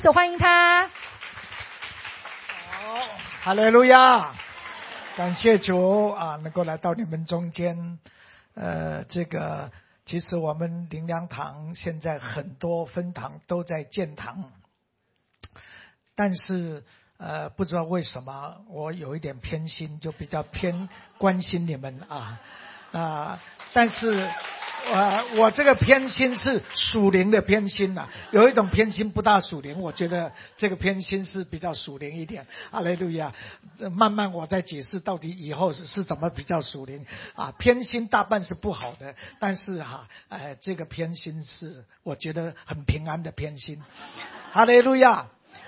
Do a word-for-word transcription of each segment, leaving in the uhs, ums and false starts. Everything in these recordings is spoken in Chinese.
欢迎他。 好，哈利路亚！感谢主啊，能够来到你们中间。呃，这个其实我们灵粮堂现在很多分堂都在建堂，但是呃，不知道为什么我有一点偏心，就比较偏关心你们啊啊、呃，但是。呃，我这个偏心是属灵的偏心呐、啊，有一种偏心不大属灵，我觉得这个偏心是比较属灵一点。哈利路亚！慢慢我再解释到底以后是是怎么比较属灵啊。偏心大半是不好的，但是哈、啊，呃，这个偏心是我觉得很平安的偏心。哈利路亚！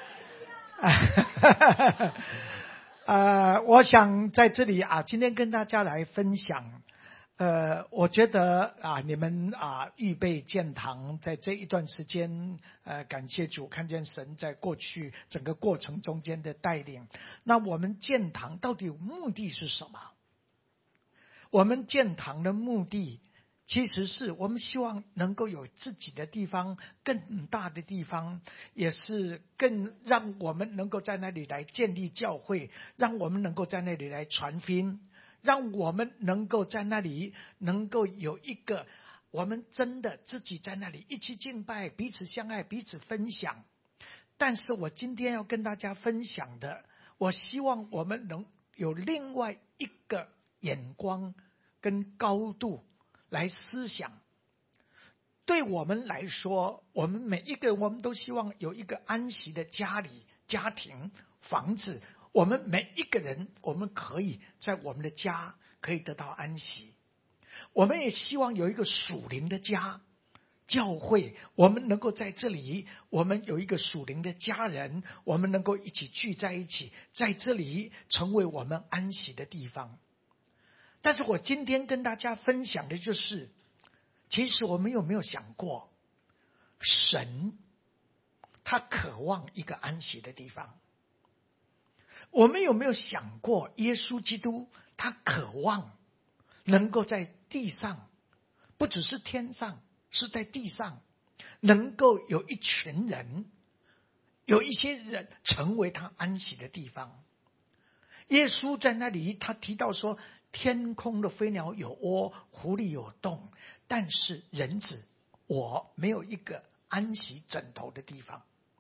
呃，我想在这里啊，今天跟大家来分享。呃，我觉得啊，你们啊预备建堂，在这一段时间，呃，感谢主，看见神在过去整个过程中间的带领。那我们建堂到底目的是什么？我们建堂的目的，其实是我们希望能够有自己的地方，更大的地方，也是更让我们能够在那里来建立教会，让我们能够在那里来传福音。让我们能够在那里能够有一个我们真的自己在那里一起敬拜，彼此相爱，彼此分享。但是我今天要跟大家分享的，我希望我们能有另外一个眼光跟高度来思想。对我们来说，我们每一个人我们都希望有一个安息的家里、家庭、房子。我们每一个人，我们可以在我们的家可以得到安息。我们也希望有一个属灵的家，教会，我们能够在这里，我们有一个属灵的家人，我们能够一起聚在一起，在这里成为我们安息的地方。但是我今天跟大家分享的就是，其实我们有没有想过，神他渴望一个安息的地方。我们有没有想过，耶稣基督他渴望能够在地上，不只是天上，是在地上，能够有一群人，有一些人成为他安息的地方。耶稣在那里他提到说，天空的飞鸟有窝，狐狸有洞，但是人子我没有一个安息枕头的地方。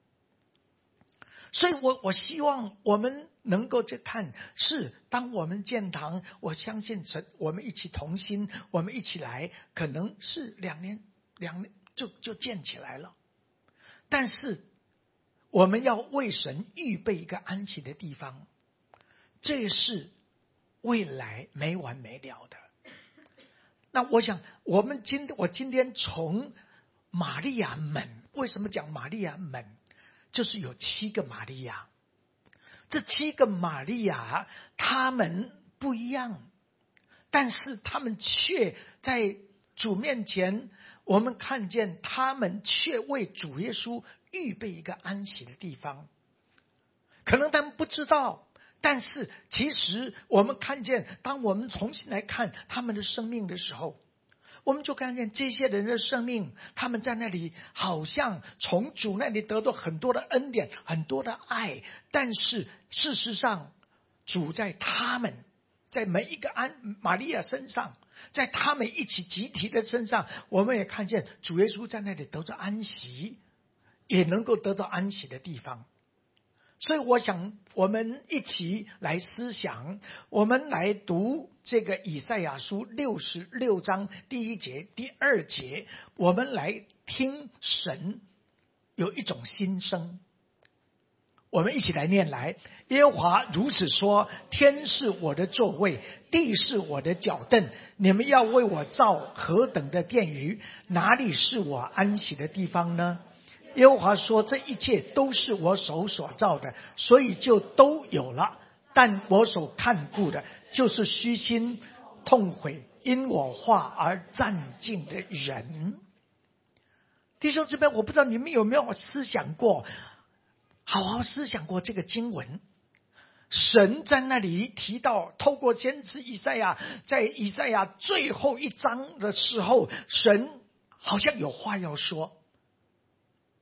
所以我我希望我们能够去看，是当我们建堂，我相信神，我们一起同心，我们一起来，可能是两年两年就就建起来了。但是我们要为神预备一个安息的地方，这是未来没完没了的。那我想，我们今我今天从玛利亚门，为什么讲玛利亚门？就是有七个玛利亚，这七个玛利亚他们不一样，但是他们却在主面前，我们看见他们却为主耶稣预备一个安息的地方。可能他们不知道，但是其实我们看见，当我们重新来看他们的生命的时候，我们就看见这些人的生命，他们在那里好像从主那里得到很多的恩典，很多的爱，但是事实上主在他们，在每一个安玛利亚身上，在他们一起集体的身上，我们也看见主耶稣在那里得到安息，也能够得到安息的地方。所以我想我们一起来思想，我们来读这个以赛亚书六十六章第一节第二节，我们来听神有一种心声。我们一起来念来，耶和华如此说，天是我的座位，地是我的脚凳，你们要为我造何等的殿宇，哪里是我安息的地方呢？耶和华说，这一切都是我手所造的，所以就都有了。但我所看顾的，就是虚心痛悔因我话而战兢的人。弟兄姊妹，我不知道你们有没有思想过，好好思想过这个经文。神在那里提到，透过先知以赛亚，在以赛亚最后一章的时候，神好像有话要说。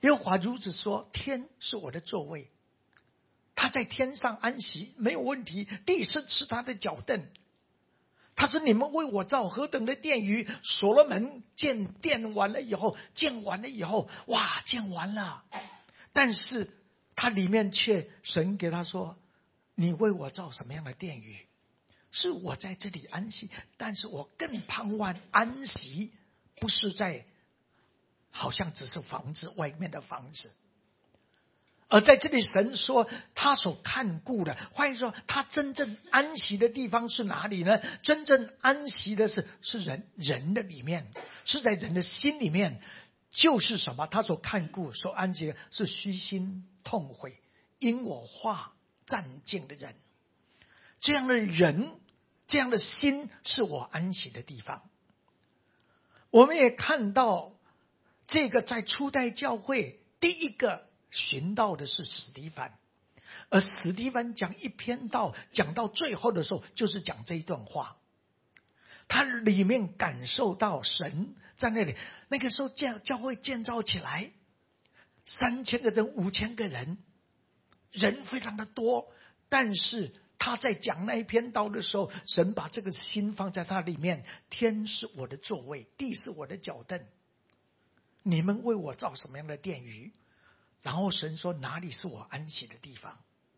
耶和华如此说，天是我的座位，他在天上安息没有问题，地是是他的脚凳。他说你们为我造何等的殿宇，所罗门建殿完了以后，建完了以后，哇，建完了，但是他里面却神给他说，你为我造什么样的殿宇？是我在这里安息，但是我更盼望安息不是在好像只是房子外面的房子，而在这里神说他所看顾的，换言说他真正安息的地方是哪里呢？真正安息的是是人人的里面，是在人的心里面。就是什么？他所看顾所安息的是虚心痛悔因我话战敬的人。这样的人，这样的心是我安息的地方。我们也看到这个在初代教会第一个寻道的是史提反，而史提反讲一篇道，讲到最后的时候就是讲这一段话。他里面感受到神在那里，那个时候教教会建造起来，三千个人五千个人，人非常的多，但是他在讲那一篇道的时候，神把这个心放在他里面，天是我的座位，地是我的脚凳，你们为我造什么样的殿宇？然后神说哪里是我安息的地方？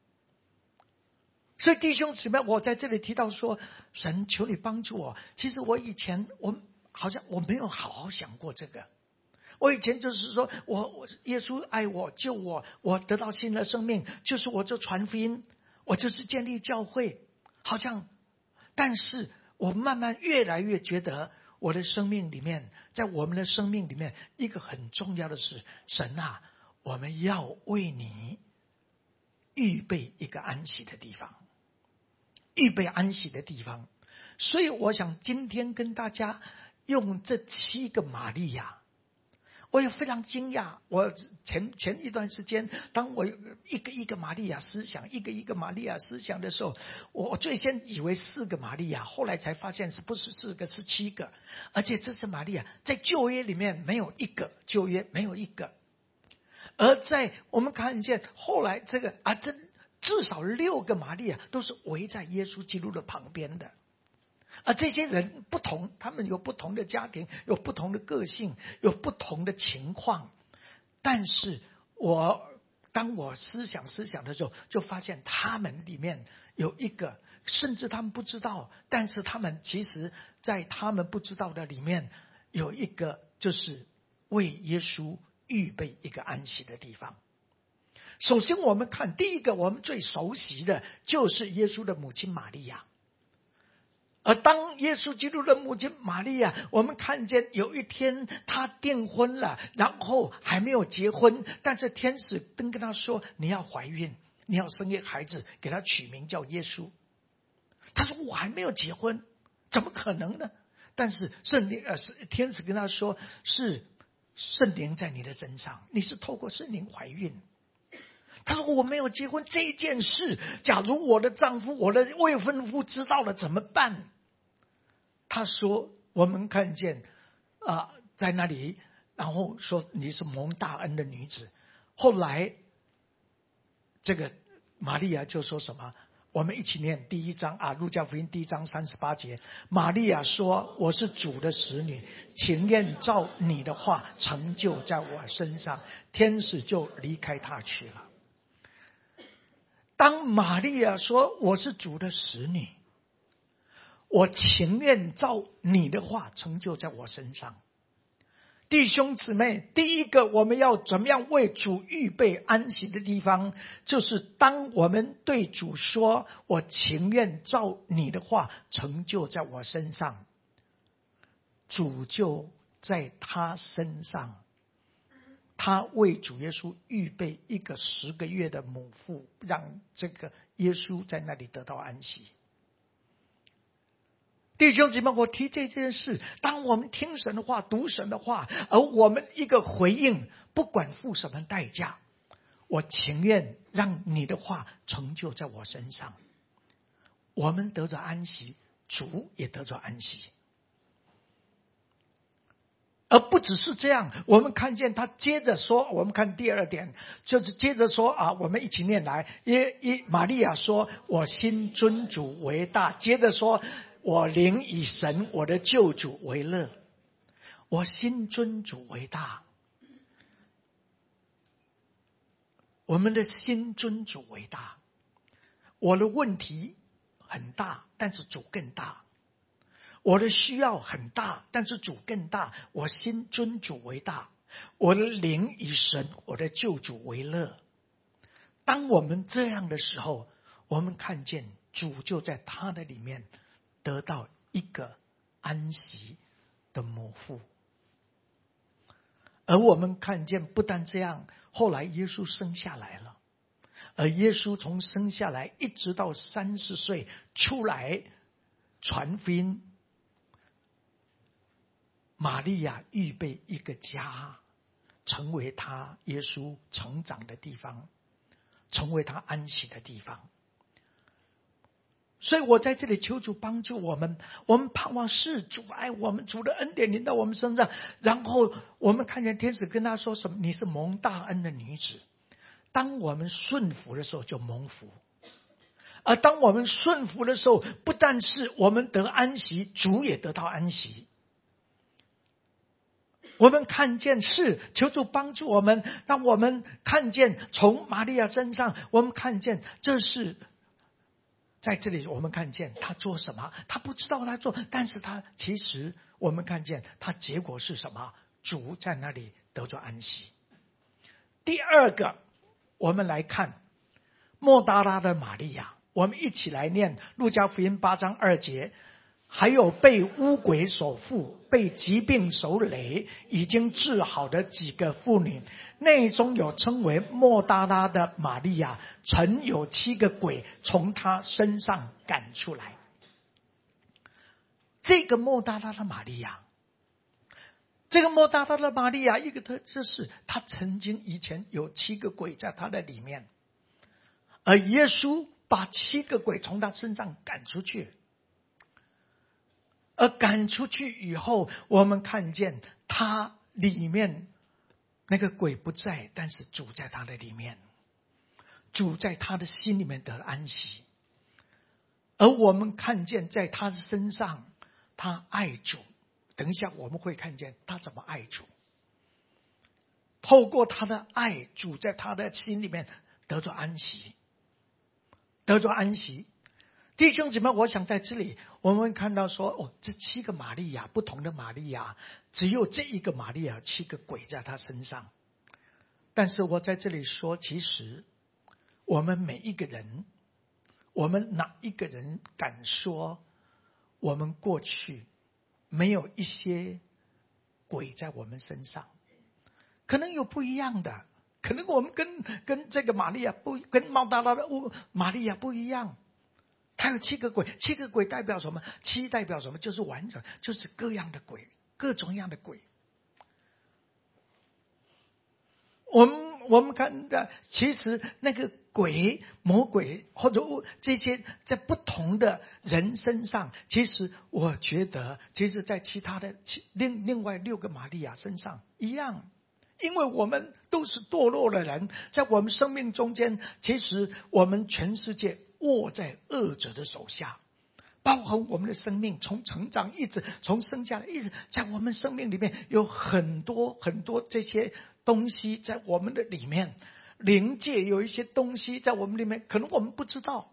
所以弟兄姊妹，我在这里提到说，神求你帮助我。其实我以前我好像我没有好好想过这个。我以前就是说我我耶稣爱我救我，我得到新的生命，就是我就传福音，我就是建立教会，好像。但是我慢慢越来越觉得，我的生命里面，在我们的生命里面，一个很重要的是，神啊，我们要为你预备一个安息的地方，预备安息的地方。所以我想今天跟大家用这七个玛利亚。我也非常惊讶，我前前一段时间，当我一个一个玛利亚思想，一个一个玛利亚思想的时候，我最先以为四个玛利亚，后来才发现是不是四个，是七个。而且这是玛利亚在旧约里面没有一个，旧约没有一个。而在我们看见后来这个啊，这至少六个玛利亚都是围在耶稣基督的旁边的。而这些人不同，他们有不同的家庭，有不同的个性，有不同的情况。但是我当我思想思想的时候，就发现他们里面有一个，甚至他们不知道，但是他们其实在他们不知道的里面有一个，就是为耶稣预备一个安息的地方。首先我们看第一个，我们最熟悉的就是耶稣的母亲玛利亚。而当耶稣基督的母亲玛利亚，我们看见有一天她订婚了，然后还没有结婚，但是天使跟跟她说，你要怀孕，你要生一个孩子，给他取名叫耶稣。她说我还没有结婚，怎么可能呢？但是圣灵呃，天使跟她说，是圣灵在你的身上，你是透过圣灵怀孕。他说我没有结婚这件事，假如我的丈夫我的未婚夫知道了怎么办？他说我们看见啊、呃，在那里，然后说你是蒙大恩的女子。后来这个玛利亚就说什么？我们一起念第一章啊，路加福音第一章三十八节。玛利亚说，我是主的使女，情愿照你的话成就在我身上。天使就离开她去了。当玛利亚说我是主的使女，我情愿照你的话成就在我身上。弟兄姊妹，第一个我们要怎么样为主预备安息的地方，就是当我们对主说我情愿照你的话成就在我身上，主就在他身上，他为主耶稣预备一个十个月的母腹，让这个耶稣在那里得到安息。弟兄姊妹，我提这件事，当我们听神的话，读神的话，而我们一个回应，不管付什么代价，我情愿让你的话成就在我身上，我们得着安息，主也得着安息。 而不只是这样，我们看见他接着说，我们看第二点，就是接着说啊，我们一起念来，耶耶，玛利亚说：“我心尊主为大。”接着说：“我灵以神我的救主为乐。”我心尊主为大，我们的心尊主为大。我的问题很大，但是主更大。我的需要很大，但是主更大。我心尊主为大，我的灵以神我的救主为乐。当我们这样的时候，我们看见主就在他的里面得到一个安息的母腹。而我们看见不但这样，后来耶稣生下来了，而耶稣从生下来一直到三十岁出来传福音，玛利亚预备一个家，成为他耶稣成长的地方，成为他安息的地方。所以我在这里求主帮助我们，我们盼望是主爱我们，主的恩典临到我们身上。然后我们看见天使跟他说什么？你是蒙大恩的女子。当我们顺服的时候就蒙福，而当我们顺服的时候，不但是我们得安息，主也得到安息。我们看见是求主帮助我们，让我们看见从玛利亚身上，我们看见这是在这里，我们看见他做什么，他不知道他做，但是他其实我们看见他结果是什么？主在那里得着安息。第二个，我们来看莫大拉的玛利亚，我们一起来念路加福音八章二节。还有被污鬼所附、被疾病所累、已经治好的几个妇女，内中有称为莫大拉的玛利亚，曾有七个鬼从她身上赶出来。这个莫大拉的玛利亚，这个莫大拉的玛利亚一个特质是，她曾经以前有七个鬼在她的里面，而耶稣把七个鬼从她身上赶出去。而赶出去以后，我们看见他里面那个鬼不在，但是主在他的里面，主在他的心里面得了安息。而我们看见在他的身上，他爱主。等一下我们会看见他怎么爱主，透过他的爱，主在他的心里面得着安息，得着安息。弟兄姊妹，我想在这里我们看到说，哦，这七个玛利亚，不同的玛利亚，只有这一个玛利亚七个鬼在她身上。但是我在这里说，其实我们每一个人，我们哪一个人敢说我们过去没有一些鬼在我们身上？可能有不一样的，可能我们跟跟这个玛利亚不，跟莫大拉的玛利亚不一样。他有七个鬼，七个鬼代表什么？七代表什么？就是完整，就是各样的鬼，各种样的鬼。我们我们看的，其实那个鬼、魔鬼或者这些在不同的人身上，其实我觉得，其实在其他的另另外六个玛利亚身上一样。因为我们都是堕落的人，在我们生命中间，其实我们全世界握在恶者的手下，包含我们的生命，从成长一直从生下来一直在我们生命里面有很多很多这些东西在我们的里面，灵界有一些东西在我们里面，可能我们不知道。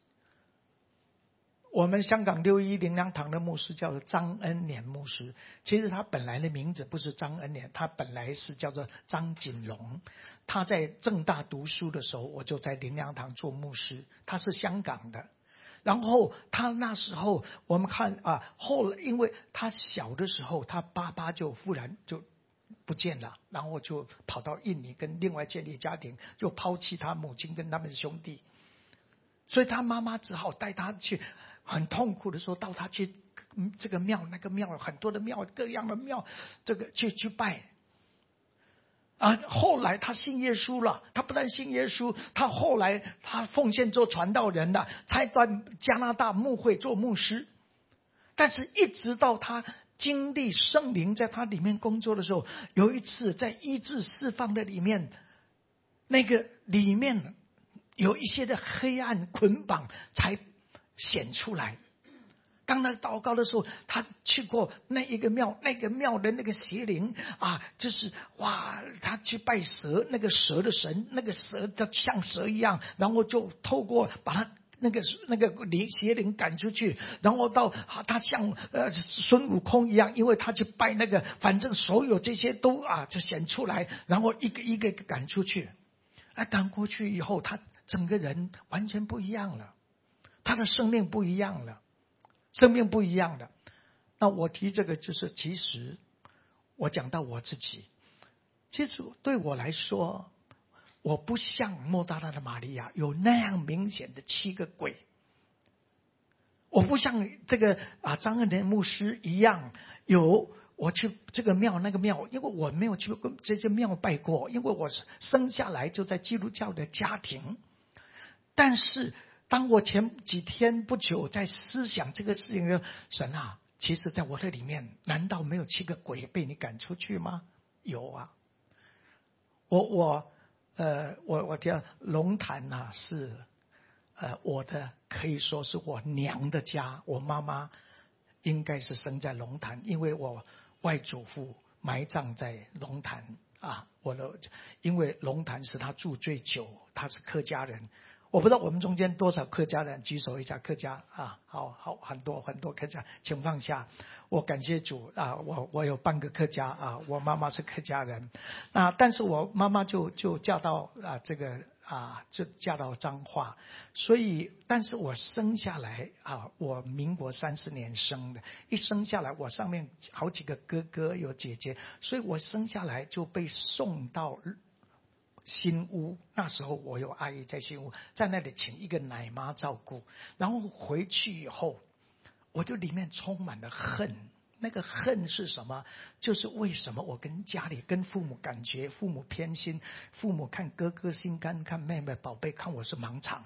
我们香港六一灵粮堂的牧师叫做张恩年牧师，其实他本来的名字不是张恩年，他本来是叫做张锦龙。他在政大读书的时候，我就在灵粮堂做牧师，他是香港的。然后他那时候我们看啊，后来因为他小的时候，他爸爸就忽然就不见了，然后就跑到印尼跟另外建立家庭，就抛弃他母亲跟他们的兄弟，所以他妈妈只好带他去。很痛苦的时候，到他去这个庙那个庙，很多的庙，各样的庙，这个去去拜。啊，后来他信耶稣了，他不但信耶稣，他后来他奉献做传道人了，才在加拿大牧会做牧师。但是一直到他经历圣灵在他里面工作的时候，有一次在医治释放的里面，那个里面有一些的黑暗捆绑才显出来。当他祷告的时候，他去过那一个庙，那个庙的那个邪灵啊，就是哇，他去拜蛇，那个蛇的神，那个蛇它像蛇一样，然后就透过把他那个那个灵邪灵赶出去，然后到啊，他像呃孙悟空一样，因为他去拜那个，反正所有这些都啊就显出来，然后一个一个赶出去。啊，赶过去以后，他整个人完全不一样了，他的生命不一样了。生命不一样的。那我提这个就是，其实我讲到我自己，其实对我来说，我不像莫大拉的玛利亚有那样明显的七个鬼，我不像这个啊张恩年牧师一样有我去这个庙那个庙，因为我没有去过这些庙拜过，因为我生下来就在基督教的家庭。但是当我前几天不久在思想这个事情的神啊，其实在我的里面，难道没有七个鬼被你赶出去吗？有啊。我我呃我我讲龙潭啊是呃我的可以说是我娘的家，我妈妈应该是生在龙潭，因为我外祖父埋葬在龙潭啊。我的因为龙潭是他住最久，他是客家人。我不知道我们中间多少客家人，举手一下。客家啊，好好很多很多客家情况下，我感谢主啊，我我有半个客家啊，我妈妈是客家人啊，但是我妈妈就就嫁到啊这个啊就嫁到彰化，所以但是我生下来啊，我民国三十年生的，一生下来我上面好几个哥哥有姐姐，所以我生下来就被送到新屋，那时候我有阿姨在新屋，在那里请一个奶妈照顾，然后回去以后，我就里面充满了恨。那个恨是什么？就是为什么我跟家里跟父母感觉父母偏心，父母看哥哥心肝，看妹妹宝贝，看我是盲肠。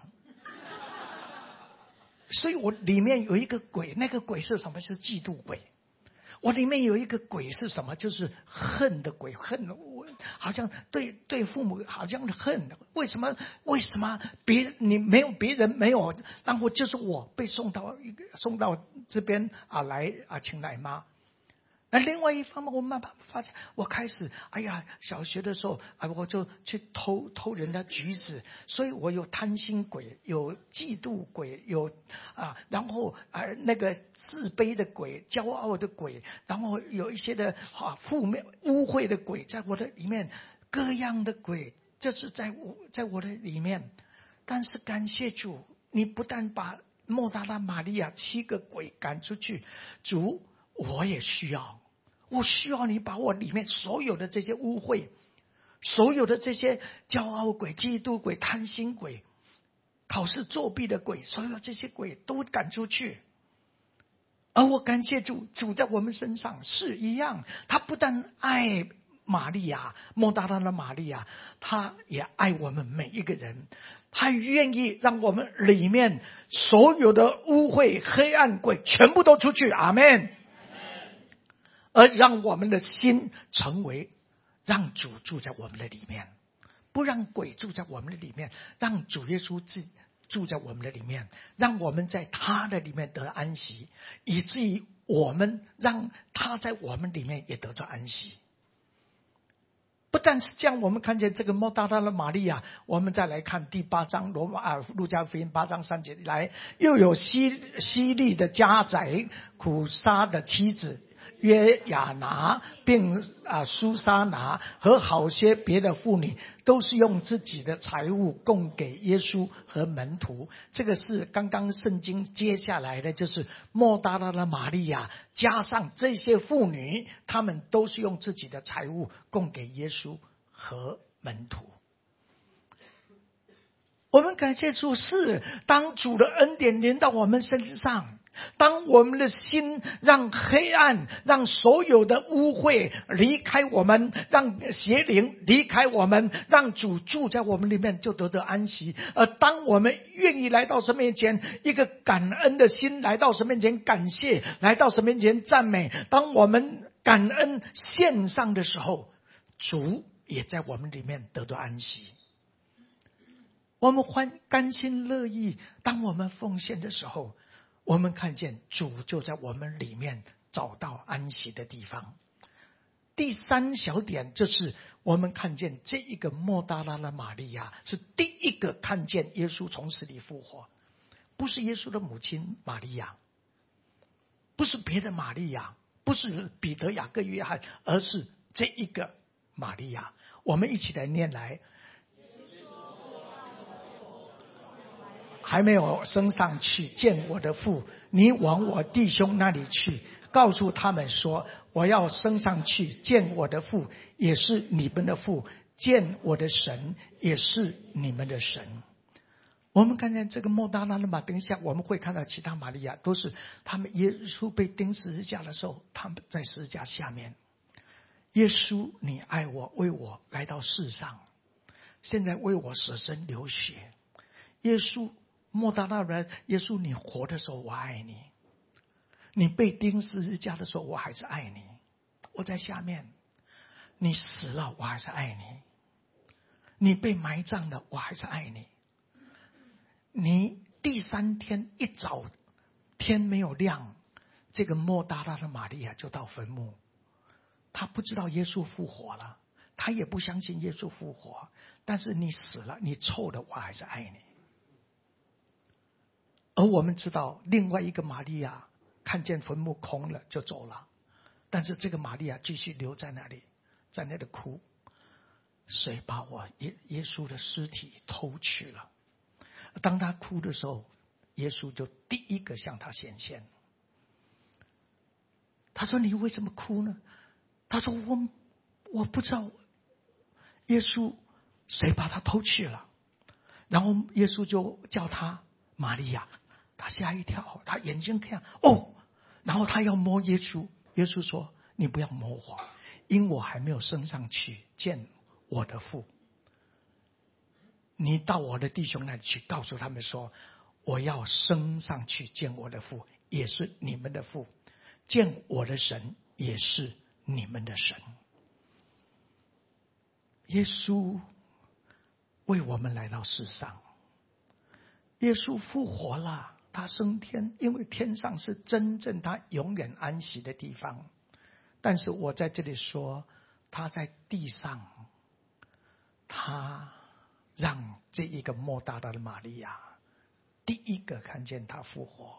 所以我里面有一个鬼，那个鬼是什么？是嫉妒鬼。我里面有一个鬼是什么？就是恨的鬼，恨我好像对对父母好像恨，为什么为什么别你没有别人没有，然后就是我被送到一个送到这边啊来啊请奶妈。那另外一方面，我慢慢发现，我开始，哎呀，小学的时候啊，我就去偷偷人家橘子，所以我有贪心鬼，有嫉妒鬼，有啊，然后啊那个自卑的鬼，骄傲的鬼，然后有一些的啊负面污秽的鬼，在我的里面，各样的鬼，这是在我在我的里面。但是感谢主，你不但把莫大拉玛利亚七个鬼赶出去，主，我也需要。我需要你把我里面所有的这些污秽，所有的这些骄傲鬼、嫉妒鬼、贪心鬼、考试作弊的鬼，所有这些鬼都赶出去。而我感谢主，主在我们身上是一样，他不但爱玛利亚，莫大拉的玛利亚，他也爱我们每一个人，他愿意让我们里面所有的污秽、黑暗鬼全部都出去。阿们。而让我们的心成为让主住在我们的里面，不让鬼住在我们的里面，让主耶稣住在我们的里面，让我们在他的里面得安息，以至于我们让他在我们里面也得到安息。不但是这样，我们看见这个莫大拉的玛利亚，我们再来看第八章罗马啊路加福音八章三节，来又有希希利的家宰苦沙的妻子约亚拿，并啊苏沙拿和好些别的妇女，都是用自己的财物供给耶稣和门徒。这个是刚刚圣经接下来的，就是莫大拉的玛利亚加上这些妇女，他们都是用自己的财物供给耶稣和门徒。我们感谢主，是当主的恩典临到我们身上， 当我们的心让黑暗，让所有的污秽离开我们，让邪灵离开我们，让主住在我们里面，就得到安息。而当我们愿意来到神面前，一个感恩的心来到神面前感谢，来到神面前赞美，当我们感恩献上的时候，主也在我们里面得到安息。我们欢甘心乐意，当我们奉献的时候，我们看见主就在我们里面找到安息的地方。第三小点就是我们看见这一个莫大拉的玛利亚是第一个看见耶稣从死里复活，不是耶稣的母亲玛利亚，不是别的玛利亚，不是彼得、雅各、约翰，而是这一个玛利亚。我们一起来念来。还没有升上去见我的父，你往我弟兄那里去，告诉他们说，我要升上去见我的父，也是你们的父，见我的神，也是你们的神。我们看见这个莫大拉的玛，等一下我们会看到其他玛利亚，都是他们耶稣被钉十字架的时候，他们在十字架下面。耶稣，你爱我，为我来到世上，现在为我舍身流血。耶稣，莫大拉人，耶稣，你活的时候我爱你，你被钉十字架的时候我还是爱你，我在下面，你死了我还是爱你，你被埋葬了我还是爱你，你第三天一早天没有亮，这个莫大拉的玛利亚就到坟墓，他不知道耶稣复活了，他也不相信耶稣复活，但是你死了，你臭了，我还是爱你。而我们知道另外一个玛利亚看见坟墓空了就走了，但是这个玛利亚继续留在那里，在那里哭，谁把我耶耶稣的尸体偷去了？当他哭的时候，耶稣就第一个向他显现。他说，你为什么哭呢？他说，我我不知道耶稣谁把他偷去了。然后耶稣就叫他玛利亚，他吓一跳，他眼睛看哦，然后他要摸耶稣，耶稣说，你不要摸我，因我还没有升上去见我的父，你到我的弟兄那里去，告诉他们说，我要升上去见我的父，也是你们的父，见我的神，也是你们的神。耶稣为我们来到世上，耶稣复活了，他升天，因为天上是真正他永远安息的地方。但是我在这里说，他在地上，他让这一个莫大拉的玛利亚第一个看见他复活，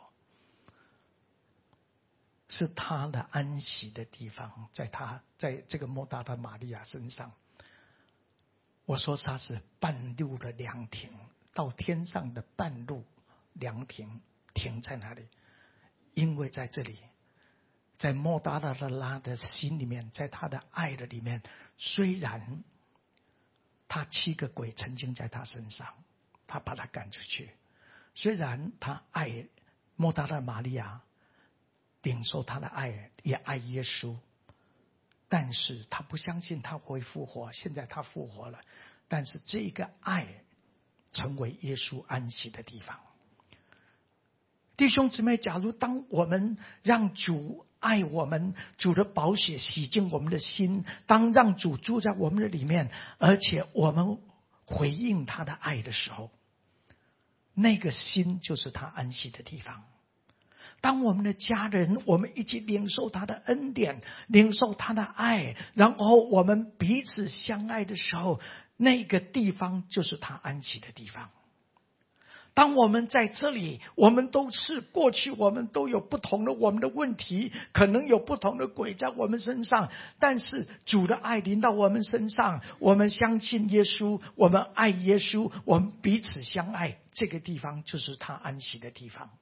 是他的安息的地方，在他在这个莫大拉的玛利亚身上。我说他是半路的凉亭，到天上的半路凉亭，停在那里，因为在这里，在莫大拉的拉的心里面，在他的爱的里面，虽然他七个鬼曾经在他身上，他把他赶出去，虽然他爱莫大拉玛利亚，领受他的爱，也爱耶稣，但是他不相信他会复活。现在他复活了，但是这个爱成为耶稣安息的地方。弟兄姊妹，假如当我们让主爱我们，主的宝血洗净我们的心，当让主住在我们的里面，而且我们回应他的爱的时候，那个心就是他安息的地方。当我们的家人，我们一起领受他的恩典，领受他的爱，然后我们彼此相爱的时候，那个地方就是他安息的地方。当我们在这里，我们都是过去我们都有不同的我们的问题，可能有不同的鬼在我们身上，但是主的爱临到我们身上，我们相信耶稣，我们爱耶稣，我们彼此相爱，这个地方就是他安息的地方。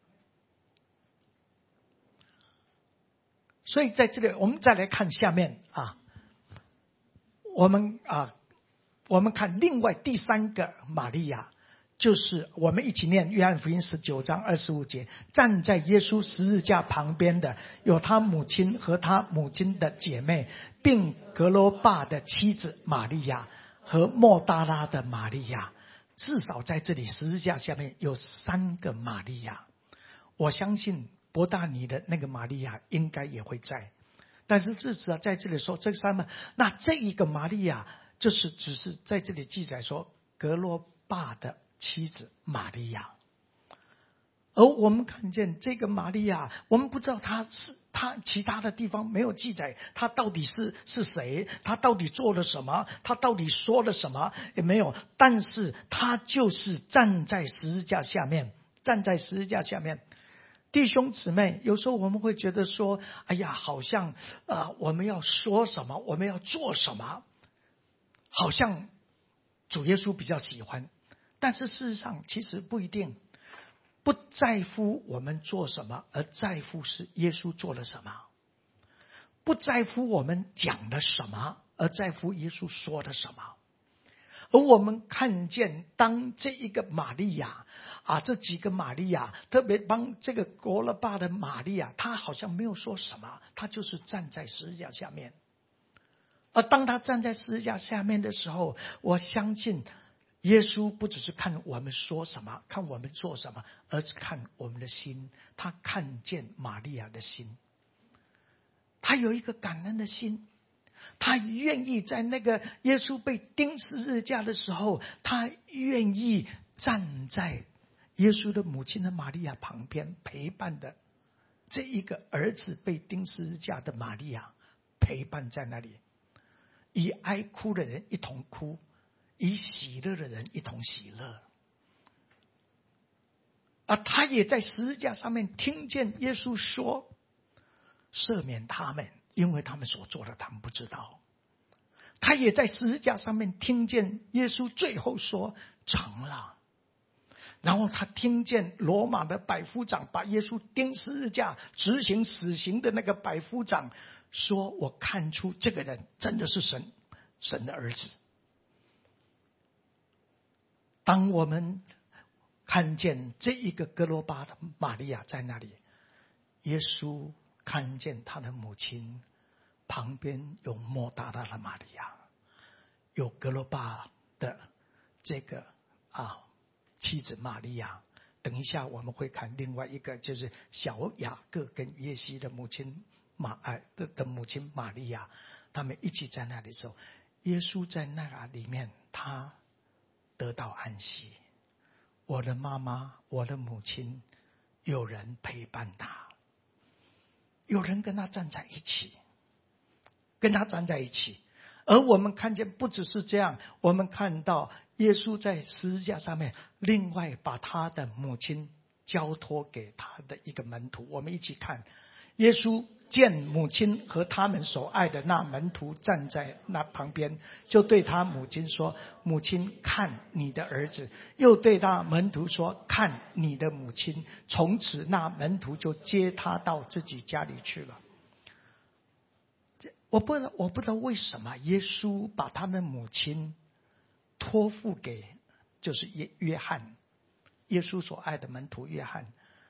所以在这里我们再来看下面啊，我们啊，我们看另外第三个玛利亚， 就是我们一起念约翰福音十九章二十五节，站在耶稣十字架旁边的有他母亲和他母亲的姐妹，并格罗巴的妻子玛利亚和莫大拉的玛利亚。至少在这里十字架下面有三个玛利亚，我相信伯大尼的那个玛利亚应该也会在，但是至少在这里说这三个，那这一个玛利亚就是只是在这里记载说格罗巴的妻子玛利亚。而我们看见这个玛利亚，我们不知道她是她其他的地方没有记载她到底是是谁，她到底做了什么，她到底说了什么也没有，但是她就是站在十字架下面，站在十字架下面。弟兄姊妹，有时候我们会觉得说，哎呀，好像呃我们要说什么，我们要做什么，好像主耶稣比较喜欢，但是事实上其实不一定。不在乎我们做什么，而在乎是耶稣做了什么；不在乎我们讲了什么，而在乎耶稣说了什么。而我们看见，当这一个玛利亚啊，这几个玛利亚，特别帮这个格罗巴的玛利亚，她好像没有说什么，她就是站在十字架下面。而当她站在十字架下面的时候，我相信耶稣不只是看我们说什么，看我们做什么，而是看我们的心。他看见玛利亚的心，他有一个感恩的心，他愿意在那个耶稣被钉十字架的时候，他愿意站在耶稣的母亲的玛利亚旁边，陪伴的这一个儿子被钉十字架的玛利亚，陪伴在那里，与哀哭的人一同哭，与喜乐的人一同喜乐。而他也在十字架上面听见耶稣说，赦免他们，因为他们所做的他们不知道。他也在十字架上面听见耶稣最后说成了。然后他听见罗马的百夫长把耶稣钉十字架执行死刑的那个百夫长说，我看出这个人真的是神神的儿子。当我们看见这一个格罗巴的玛利亚在那里，耶稣看见他的母亲旁边有莫大拉的玛利亚，有格罗巴的这个啊妻子玛利亚。等一下我们会看另外一个，就是小雅各跟约西的母亲玛哎的的母亲玛利亚，他们一起在那里的时候，耶稣在那个里面，他得到安息。我的妈妈，我的母亲，有人陪伴他，有人跟他站在一起，跟他站在一起。而我们看见不只是这样，我们看到耶稣在十字架上面另外把他的母亲交托给他的一个门徒。我们一起看，耶稣见母亲和他们所爱的那门徒站在那旁边，就对他母亲说，母亲，看你的儿子。又对他门徒说，看你的母亲。从此那门徒就接他到自己家里去了。我不知道，我不知道为什么耶稣把他们母亲托付给就是约约翰，耶稣所爱的门徒约翰。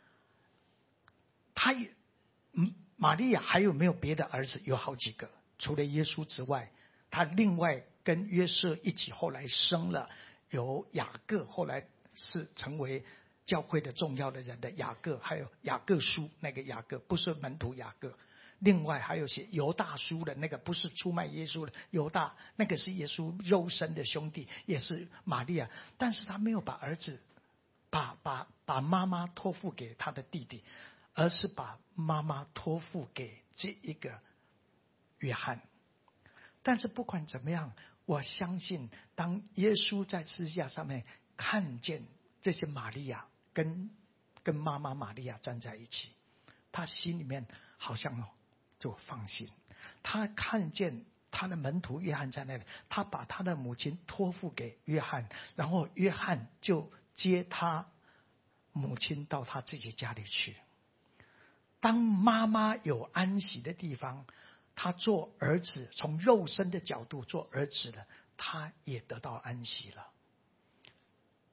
他也玛利亚还有没有别的儿子？有好几个，除了耶稣之外，他另外跟约瑟一起后来生了有雅各，后来是成为教会的重要的人的雅各，还有雅各书那个雅各，不是门徒雅各。另外还有写犹大书的那个，不是出卖耶稣的犹大，那个是耶稣肉身的兄弟，也是玛利亚。但是他没有把儿子把把把妈妈托付给他的弟弟，而是把妈妈托付给这一个约翰。但是不管怎么样，我相信当耶稣在十字架上面看见这些玛利亚跟跟妈妈玛利亚站在一起，他心里面好像就放心。他看见他的门徒约翰在那里，他把他的母亲托付给约翰，然后约翰就接他母亲到他自己家里去。当妈妈有安息的地方，他做儿子，从肉身的角度做儿子了，他也得到安息了。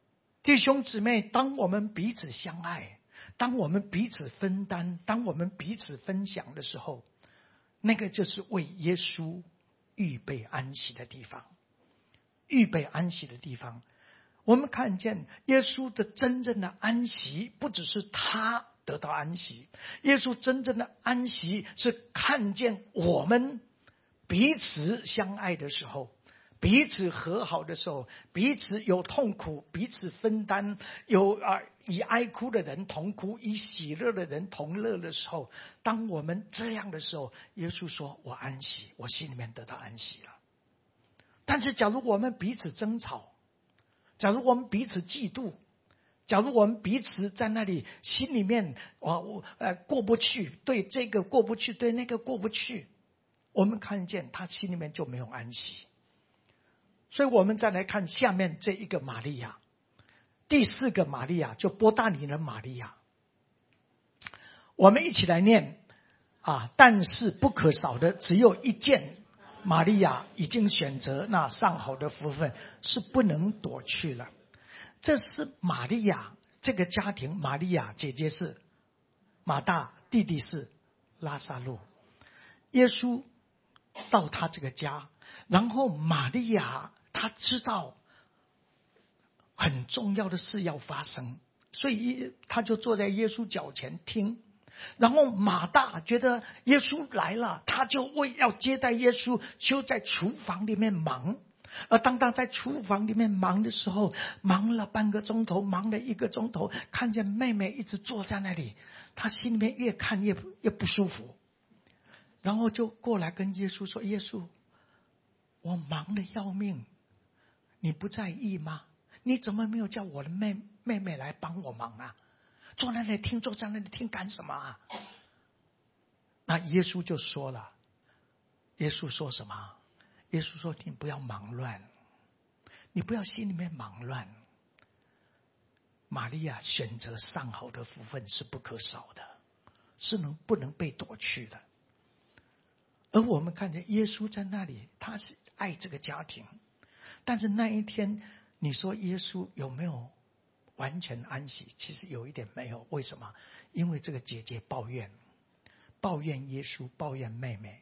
弟兄姊妹，当我们彼此相爱，当我们彼此分担，当我们彼此分享的时候，那个就是为耶稣预备安息的地方。预备安息的地方，我们看见耶稣的真正的安息，不只是他得到安息，耶稣真正的安息是看见我们彼此相爱的时候，彼此和好的时候，彼此有痛苦彼此分担，有啊以哀哭的人同哭，以喜乐的人同乐的时候，当我们这样的时候，耶稣说我安息，我心里面得到安息了。但是假如我们彼此争吵，假如我们彼此嫉妒，假如我们彼此在那里心里面我呃过不去，对这个过不去，对那个过不去，我们看见他心里面就没有安息。所以我们再来看下面这一个玛利亚，第四个玛利亚，就伯大尼的玛利亚。我们一起来念啊！但是不可少的只有一件，玛利亚已经选择那上好的福分，是不能躲去了。这是玛利亚这个家庭，玛利亚姐姐是马大，弟弟是拉撒路。耶稣到他这个家，然后玛利亚她知道很重要的事要发生，所以他就坐在耶稣脚前听。然后马大觉得耶稣来了，他就为要接待耶稣，就在厨房里面忙。而当他在厨房里面忙的时候，忙了半个钟头，忙了一个钟头，看见妹妹一直坐在那里，他心里面越看越越不舒服，然后就过来跟耶稣说：耶稣，我忙得要命，你不在意吗？你怎么没有叫我的妹妹妹来帮我忙啊？坐在那里听，坐在那里听干什么啊？那耶稣就说了，耶稣说什么？耶稣说：你不要忙乱，你不要心里面忙乱。玛利亚选择上好的福分是不可少的，是能不能被夺去的。而我们看见耶稣在那里，他是爱这个家庭，但是那一天你说耶稣有没有完全安息？其实有一点没有。为什么？因为这个姐姐抱怨，抱怨耶稣，抱怨妹妹。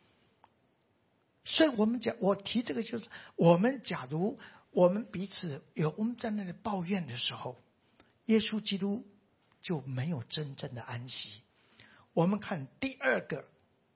所以我们讲，我提这个就是，我们假如我们彼此有我们在那里抱怨的时候，耶稣基督就没有真正的安息。我们看第二个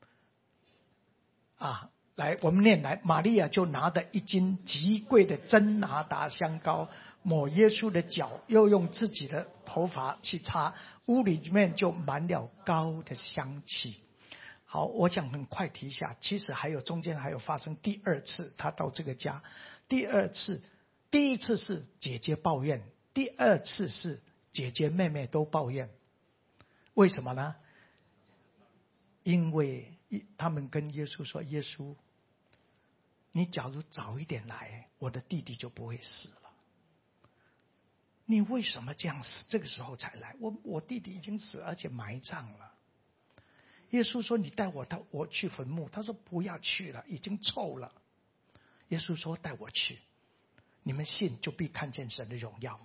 啊，来，我们念来，玛利亚就拿着一斤极贵的真拿达香膏，抹耶稣的脚，又用自己的头发去擦，屋里面就满了膏的香气。好，我想很快提一下，其实还有中间还有发生第二次他到这个家。第二次，第一次是姐姐抱怨，第二次是姐姐妹妹都抱怨。为什么呢？因为他们跟耶稣说，耶稣，你假如早一点来，我的弟弟就不会死了。你为什么这样死？这个时候才来，我我弟弟已经死，而且埋葬了。耶稣说：你带我到我去坟墓。他说不要去了，已经臭了。耶稣说带我去，你们信就必看见神的荣耀。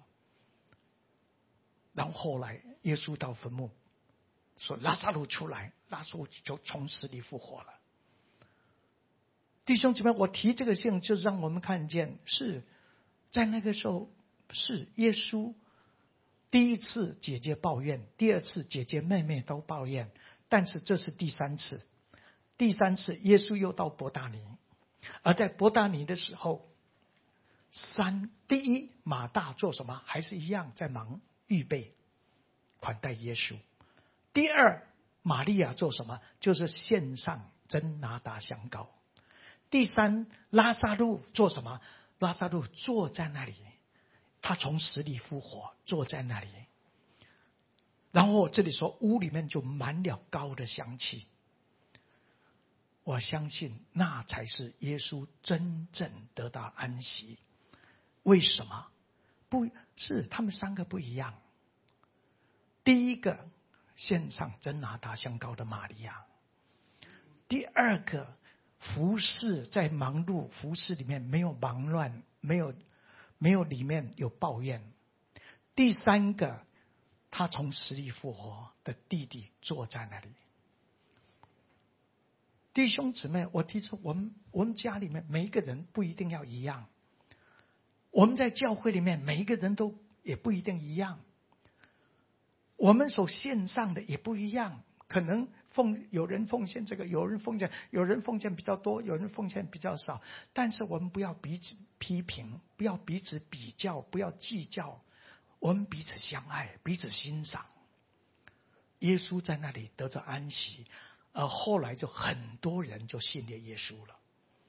然后后来耶稣到坟墓，说拉撒路出来，拉撒路就从死里复活了。弟兄姊妹，我提这个信就是让我们看见，是在那个时候是耶稣第一次姐姐抱怨，第二次姐姐妹妹都抱怨，但是这是第三次。第三次耶稣又到伯大尼，而在伯大尼的时候，三第一马大做什么？还是一样在忙预备款待耶稣。第二玛利亚做什么？就是献上真拿达香膏。第三拉撒路做什么？拉撒路坐在那里，他从死里复活，坐在那里。然后这里说屋里面就满了膏的香气。我相信那才是耶稣真正得到安息。为什么？不是他们三个不一样。第一个献上真拿达香膏的玛利亚，第二个服侍在忙碌服侍里面没有忙乱，没有没有里面有抱怨。 第三个，他从死里复活的弟弟坐在那里。弟兄姊妹，我提出我们我们家里面每一个人不一定要一样，我们在教会里面每一个人都也不一定一样，我们所献上的也不一样，可能奉有人奉献这个，有人奉献有人奉献比较多，有人奉献比较少，但是我们不要彼此批评，不要彼此比较，不要计较，我们彼此相爱，彼此欣赏。耶稣在那里得着安息，而后来就很多人就信了耶稣了。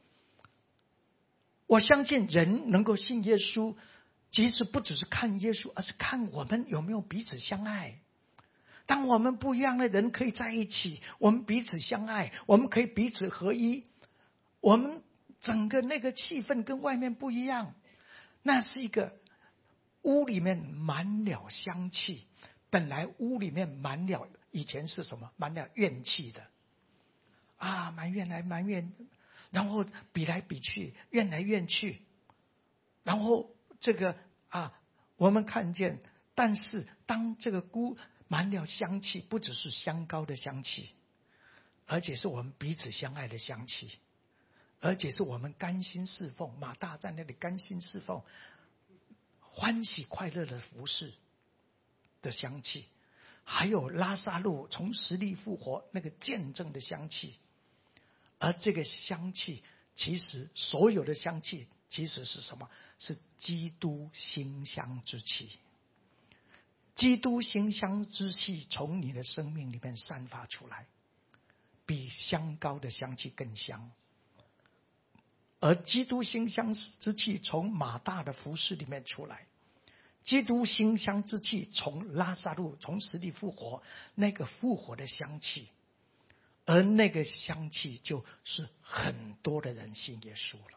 我相信人能够信耶稣，其实不只是看耶稣，而是看我们有没有彼此相爱。当我们不一样的人可以在一起，我们彼此相爱，我们可以彼此合一，我们整个那个气氛跟外面不一样。那是一个屋里面满了香气，本来屋里面满了，以前是什么？满了怨气的啊，埋怨来埋怨，然后比来比去，怨来怨去，然后这个啊，我们看见，但是当这个屋满了香气，不只是香膏的香气，而且是我们彼此相爱的香气，而且是我们甘心侍奉，马大在那里甘心侍奉，欢喜快乐的服侍的香气，还有拉撒路从死里复活那个见证的香气。而这个香气，其实所有的香气其实是什么？是基督馨香之气。基督馨香之气从你的生命里面散发出来，比香膏的香气更香。而基督馨香之气从马大的服事里面出来，基督馨香之气从拉撒路从死里复活，那个复活的香气，而那个香气就是很多的人信耶稣了。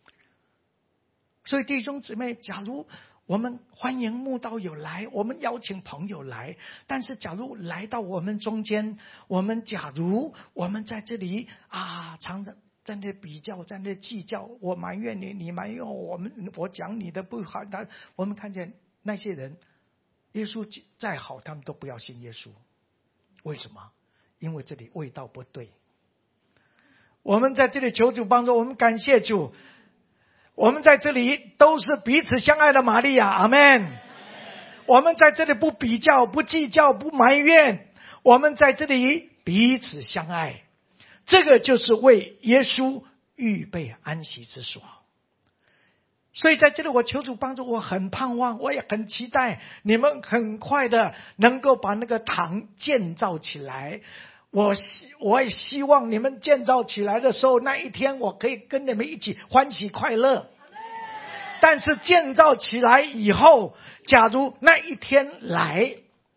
所以弟兄姊妹，假如我们欢迎慕道友来，我们邀请朋友来，但是假如来到我们中间，我们假如我们在这里啊，常常在那比较，在那计较，我埋怨你，你埋怨我，我们我讲你的不好，但我们看见那些人，耶稣再好，他们都不要信耶稣。为什么？因为这里味道不对。我们在这里求主帮助，我们感谢主。我们在这里都是彼此相爱的玛利亚，阿们。我们在这里不比较，不计较，不埋怨，我们在这里彼此相爱，这个就是为耶稣预备安息之所。所以在这里我求主帮助，我很盼望，我也很期待你们很快的能够把那个堂建造起来。我希我也希望你们建造起来的时候，那一天我可以跟你们一起欢喜快乐。但是建造起来以后，假如那一天来，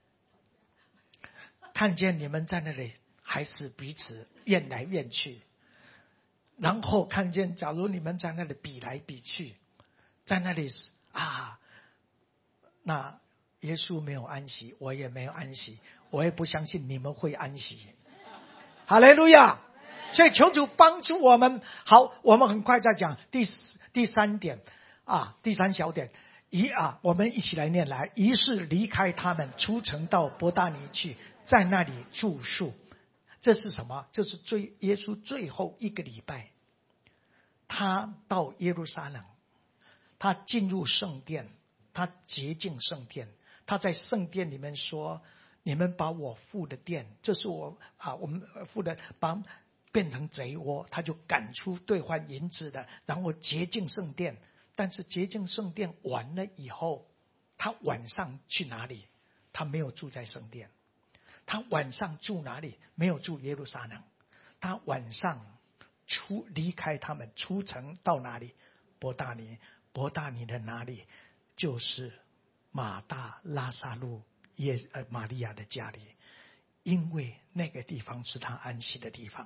看见你们在那里还是彼此怨来怨去，然后看见假如你们在那里比来比去，在那里啊，那耶稣没有安息，我也没有安息，我也不相信你们会安息。哈利路亚！所以求主帮助我们。好，我们很快再讲第第三点啊，第三小点。一啊，我们一起来念来。于是离开他们，出城到伯大尼去，在那里住宿。这是什么？这是最耶稣最后一个礼拜，他到耶路撒冷，他进入圣殿，他洁净圣殿，他在圣殿里面说，你们把我父的殿，这是我啊，我们父的，把变成贼窝，他就赶出兑换银子的，然后洁净圣殿。但是洁净圣殿完了以后，他晚上去哪里？他没有住在圣殿，他晚上住哪里？没有住耶路撒冷，他晚上出离开他们，出城到哪里？伯大尼。伯大尼的哪里？就是马大、拉撒路、耶呃玛利亚的家里，因为那个地方是他安息的地方。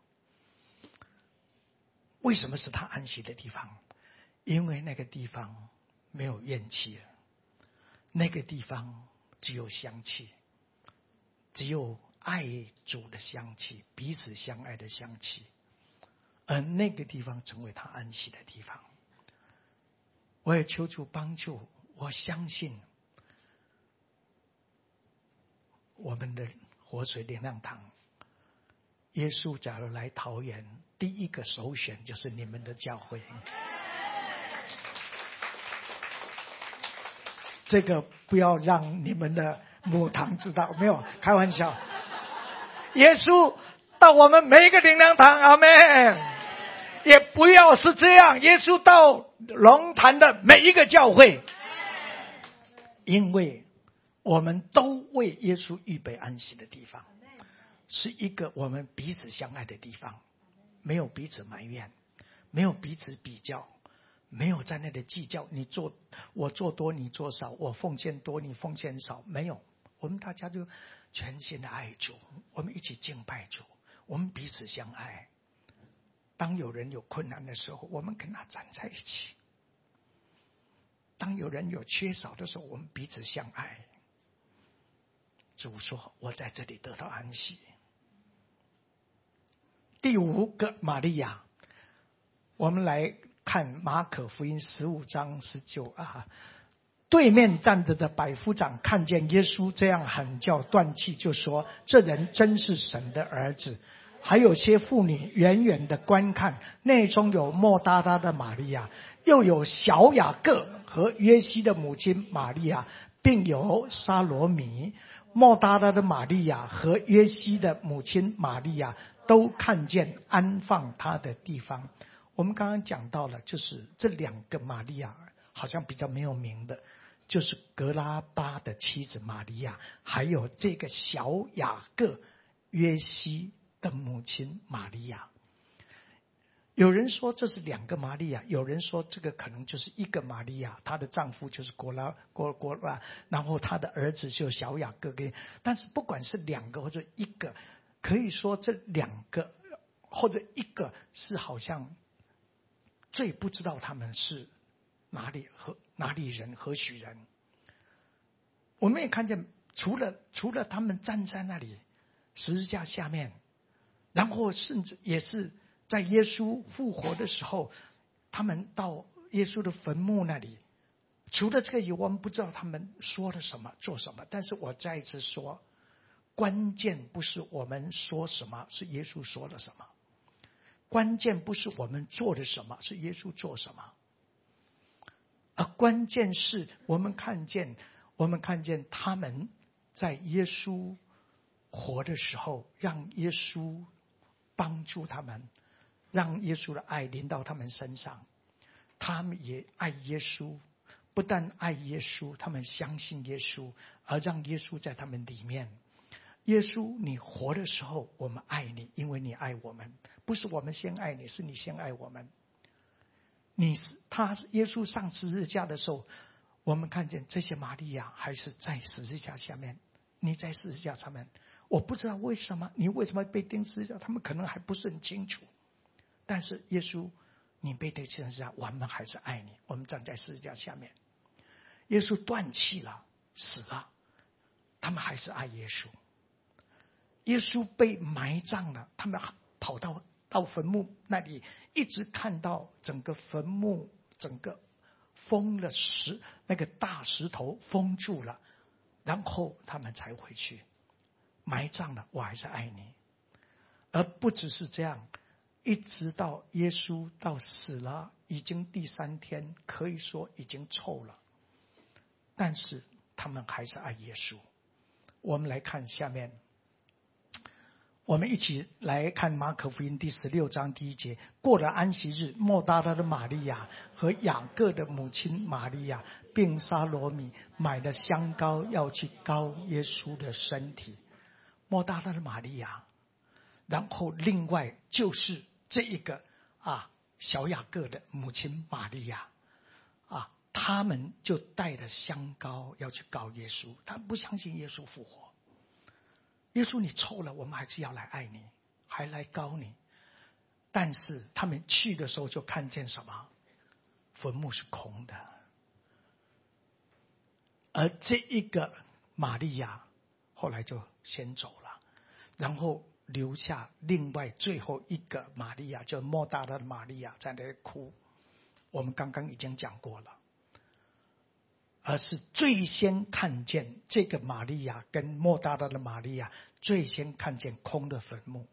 为什么是他安息的地方？因为那个地方没有怨气了，那个地方只有香气，只有爱主的香气，彼此相爱的香气，而那个地方成为他安息的地方。我也求主帮助，我相信我们的活水灵粮堂，耶稣假如来桃园，第一个首选就是你们的教会。这个不要让你们的母堂知道，没有开玩笑。耶稣到我们每一个灵粮堂，阿们。也不要是这样，耶稣到龙潭的每一个教会，因为我们都为耶稣预备安息的地方，是一个我们彼此相爱的地方，没有彼此埋怨，没有彼此比较，没有在那里计较，你做我做多你做少，我奉献多你奉献少，没有，我们大家就全心的爱主，我们一起敬拜主，我们彼此相爱。当有人有困难的时候，我们跟他站在一起；当有人有缺少的时候，我们彼此相爱。主说：“我在这里得到安息。”第五个玛利亚，我们来看马可福音十五章十九啊。对面站着的百夫长看见耶稣这样喊叫断气，就说：“这人真是神的儿子。”还有些妇女远远的观看，内中有莫大拉的玛利亚，又有小雅各和约西的母亲玛利亚，并有沙罗米。莫大拉的玛利亚和约西的母亲玛利亚都看见安放他的地方。我们刚刚讲到了，就是这两个玛利亚好像比较没有名的，就是格拉巴的妻子玛利亚，还有这个小雅各约西的母亲玛利亚。有人说这是两个玛利亚，有人说这个可能就是一个玛利亚，她的丈夫就是国拉国国拉，然后她的儿子就小雅各。但是不管是两个或者一个，可以说这两个或者一个是好像最不知道他们是哪里和哪里人何许人。我们也看见，除了除了他们站在那里十字架下面，然后甚至也是在耶稣复活的时候，他们到耶稣的坟墓那里，除了这个以外，我们不知道他们说了什么做什么。但是我再一次说，关键不是我们说什么，是耶稣说了什么。关键不是我们做了什么，是耶稣做什么。而关键是我们看见我们看见他们在耶稣活的时候，让耶稣帮助他们，让耶稣的爱临到他们身上。他们也爱耶稣，不但爱耶稣，他们相信耶稣，而让耶稣在他们里面。耶稣，你活的时候，我们爱你，因为你爱我们，不是我们先爱你，是你先爱我们。你是他，耶稣上十字架的时候，我们看见这些玛利亚还是在十字架下面，你在十字架上面。我不知道为什么你为什么被钉十字架，他们可能还不是很清楚。但是耶稣，你被钉十字架，我们还是爱你。我们站在十字架下面，耶稣断气了，死了，他们还是爱耶稣。耶稣被埋葬了，他们跑到到坟墓那里，一直看到整个坟墓整个封了石，那个大石头封住了，然后他们才回去。埋葬了，我还是爱你。而不只是这样，一直到耶稣到死了，已经第三天，可以说已经臭了，但是他们还是爱耶稣。我们来看下面，我们一起来看马可福音第十六章第一节。过了安息日，莫大拉的玛利亚和雅各的母亲玛利亚并沙罗米买了香膏，要去膏耶稣的身体。莫大拉的玛利亚，然后另外就是这一个啊小雅各的母亲玛利亚啊，他们就带着香膏要去膏耶稣。他们不相信耶稣复活。耶稣，你臭了，我们还是要来爱你，还来膏你。但是他们去的时候就看见什么？坟墓是空的。而这一个玛利亚后来就先走了，然后留下另外最后一个玛利亚，就是莫大拉的玛利亚在那里哭。我们刚刚已经讲过了。 而是最先看见这个玛利亚跟莫大拉的玛利亚最先看见空的坟墓，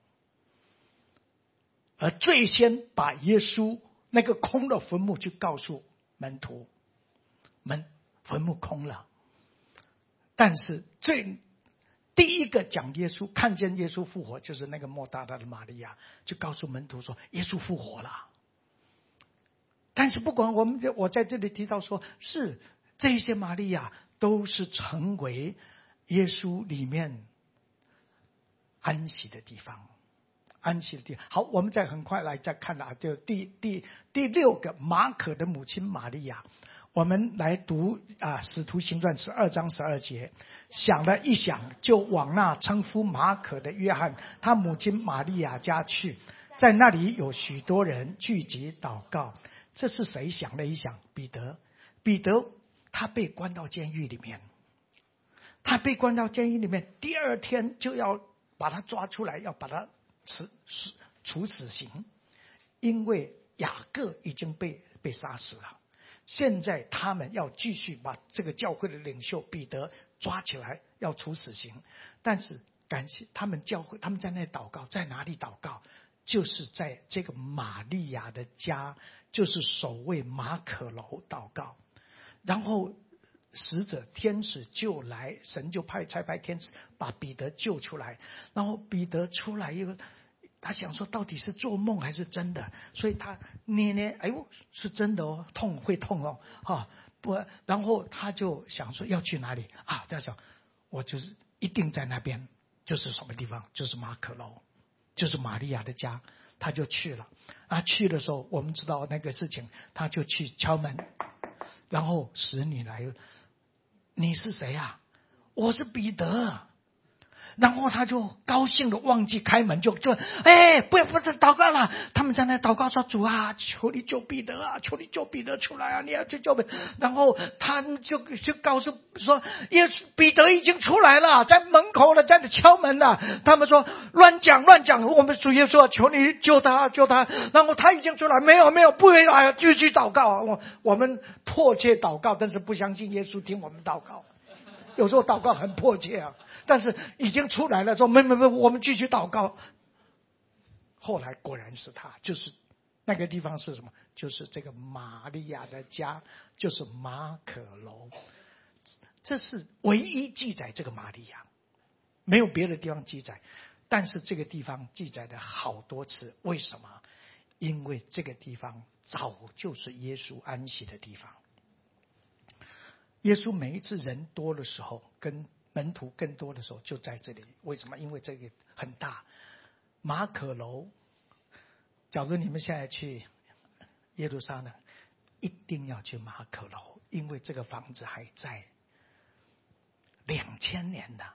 而最先把耶稣那个空的坟墓去告诉门徒，门坟墓空了。但是最第一个讲耶稣看见耶稣复活，就是那个莫大拉的玛利亚，就告诉门徒说耶稣复活了。但是不管我们我在这里提到说，是这些玛利亚都是成为耶稣里面安息的地方，安息的地方。好，我们再很快来再看啊，就第第第六个马可的母亲玛利亚。我们来读啊，《使徒行传》十二章十二节，想了一想，就往那称呼马可的约翰他母亲玛利亚家去，在那里有许多人聚集祷告。这是谁想了一想？彼得。彼得他被关到监狱里面，他被关到监狱里面，第二天就要把他抓出来，要把他处处死刑，因为雅各已经被被杀死了。现在他们要继续把这个教会的领袖彼得抓起来，要处死刑。但是感谢他们教会，他们在那里祷告，在哪里祷告？就是在这个玛利亚的家，就是守卫马可楼祷告。然后使者天使就来，神就派差派天使把彼得救出来。然后彼得出来以后，他想说到底是做梦还是真的，所以他捏捏，哎呦，是真的哦，痛会痛哦，哈、哦、不，然后他就想说要去哪里啊？他想，我就是一定在那边，就是什么地方，就是马可楼，就是玛利亚的家，他就去了。啊，去的时候我们知道那个事情，他就去敲门，然后使女来了，你是谁啊？我是彼得。然后他就高兴的忘记开门，就就哎，不要不是祷告了。他们在那祷告说：“主啊，求你救彼得啊，求你救彼得出来啊！你要去救彼得。”然后他就就告诉说：“耶稣彼得已经出来了，在门口了，在那敲门了。”他们说：“乱讲乱讲！我们主耶稣求你救他救他。”然后他已经出来，没有没有，不会来，继续祷告。我我们迫切祷告，但是不相信耶稣听我们祷告。有时候祷告很迫切啊，但是已经出来了，说没没没，我们继续祷告。后来果然是他，就是那个地方是什么？就是这个玛利亚的家，就是马可楼。这是唯一记载这个玛利亚，没有别的地方记载。但是这个地方记载的好多次，为什么？因为这个地方早就是耶稣安息的地方。耶稣每一次人多的时候，跟门徒更多的时候，就在这里。为什么？因为这个很大。马可楼，假如你们现在去耶路撒冷，一定要去马可楼，因为这个房子还在，两千年的。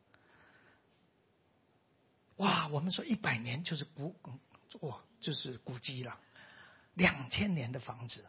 哇，我们说一百年就是古，哇，就是古迹了。两千年的房子，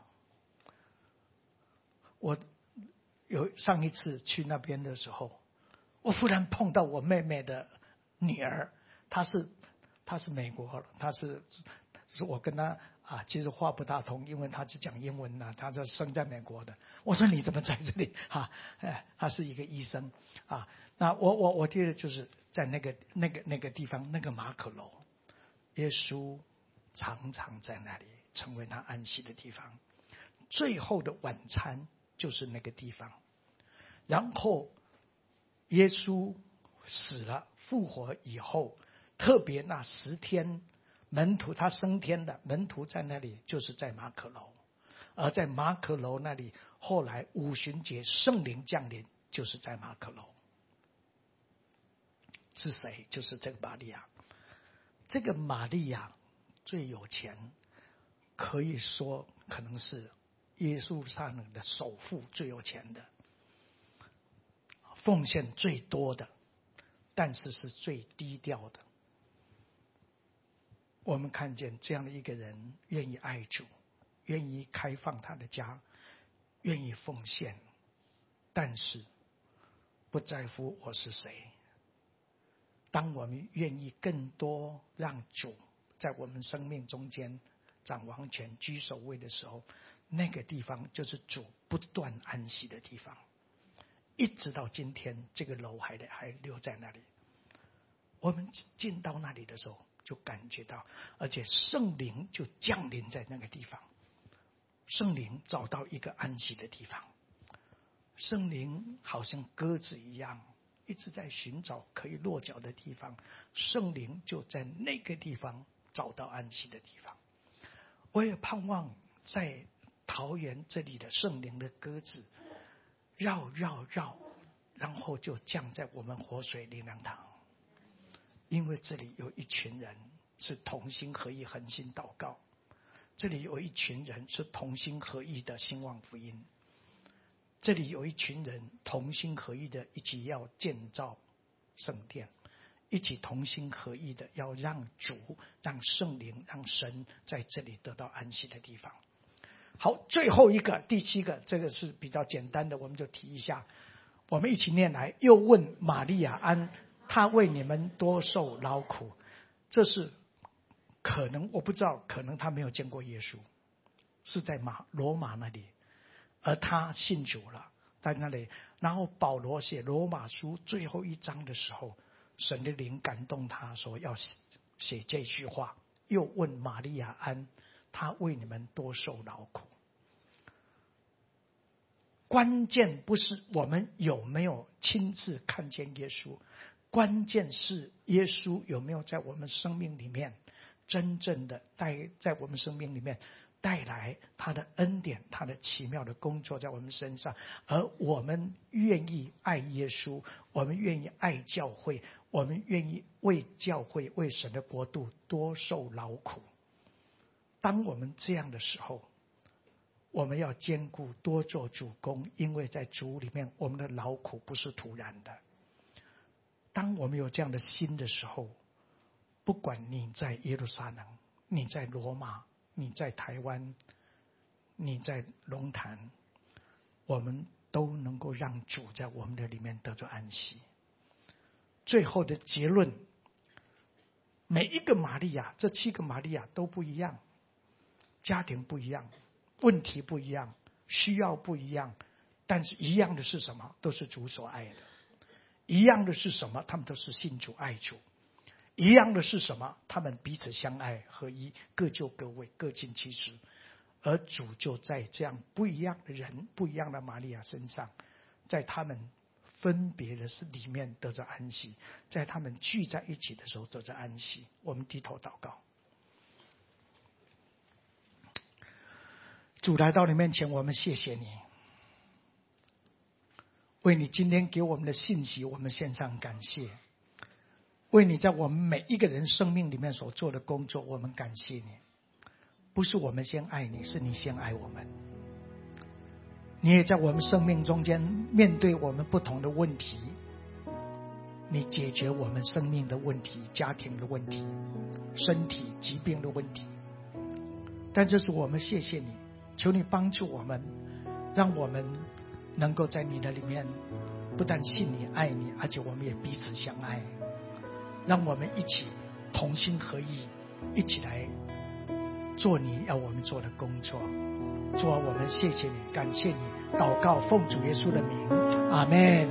我。有上一次去那边的时候，我忽然碰到我妹妹的女儿，她是她是美国，她是是我跟她啊，其实话不大通，因为她是讲英文的，她是生在美国的。我说你怎么在这里？哈、啊，哎，她是一个医生啊。那我我我记得就是在那个那个那个地方，那个马可楼，耶稣常常在那里，成为他安息的地方。最后的晚餐。就是那个地方，然后耶稣死了复活以后，特别那十天门徒他升天的门徒在那里，就是在马可楼。而在马可楼那里，后来五旬节圣灵降临，就是在马可楼。是谁？就是这个玛利亚。这个玛利亚最有钱，可以说可能是耶稣撒冷的首富，最有钱的，奉献最多的，但是是最低调的。我们看见这样的一个人，愿意爱主，愿意开放他的家，愿意奉献，但是不在乎我是谁。当我们愿意更多让主在我们生命中间掌王权居首位的时候， 那个地方就是主不断安息的地方，一直到今天，这个楼还还留在那里。我们进到那里的时候，就感觉到，而且圣灵就降临在那个地方。圣灵找到一个安息的地方，圣灵好像鸽子一样，一直在寻找可以落脚的地方。圣灵就在那个地方找到安息的地方。我也盼望在桃园这里的圣灵的鸽子绕绕绕，然后就降在我们活水灵粮堂。因为这里有一群人是同心合意恒心祷告，这里有一群人是同心合意的兴旺福音，这里有一群人同心合意的一起要建造圣殿，一起同心合意的要让主、让圣灵、让神在这里得到安息的地方。好，最后一个第七个，这个是比较简单的，我们就提一下，我们一起念来。又问玛利亚安，他为你们多受劳苦。这是可能我不知道，可能他没有见过耶稣，是在马罗马那里，而他信主了，在那里。然后保罗写罗马书最后一章的时候，神的灵感动他说要写这句话。又问玛利亚安，他为你们多受劳苦。关键不是我们有没有亲自看见耶稣，关键是耶稣有没有在我们生命里面真正的带在我们生命里面带来他的恩典，他的奇妙的工作在我们身上，而我们愿意爱耶稣，我们愿意爱教会，我们愿意为教会为神的国度多受劳苦。当我们这样的时候，我们要兼顾多做主工，因为在主里面我们的劳苦不是突然的。当我们有这样的心的时候，不管你在耶路撒冷，你在罗马，你在台湾，你在龙潭，我们都能够让主在我们的里面得着安息。最后的结论，每一个玛利亚，这七个玛利亚都不一样，家庭不一样，问题不一样，需要不一样，但是一样的是什么？都是主所爱的。一样的是什么？他们都是信主爱主。一样的是什么？他们彼此相爱合一，各就各位，各尽其职。而主就在这样不一样的人，不一样的玛利亚身上，在他们分别的是里面得着安息，在他们聚在一起的时候得着安息。我们低头祷告。主来到你面前，我们谢谢你，为你今天给我们的信息，我们献上感谢。为你在我们每一个人生命里面所做的工作，我们感谢你。不是我们先爱你，是你先爱我们。你也在我们生命中间面对我们不同的问题，你解决我们生命的问题、家庭的问题、身体疾病的问题。但这是我们谢谢你，求你帮助我们，让我们能够在你的里面不但信你爱你，而且我们也彼此相爱，让我们一起同心合意，一起来做你要我们做的工作。主啊，我们谢谢你，感谢你，祷告奉主耶稣的名，阿们。